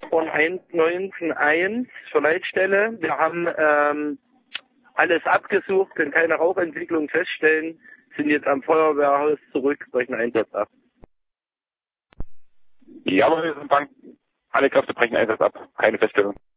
Paderborn 191 für Leitstelle. Wir haben alles abgesucht, können keine Rauchentwicklung feststellen, sind jetzt am Feuerwehrhaus zurück, brechen Einsatz ab. Jawohl, wir sind Bank. Alle Kräfte brechen Einsatz ab. Keine Feststellung.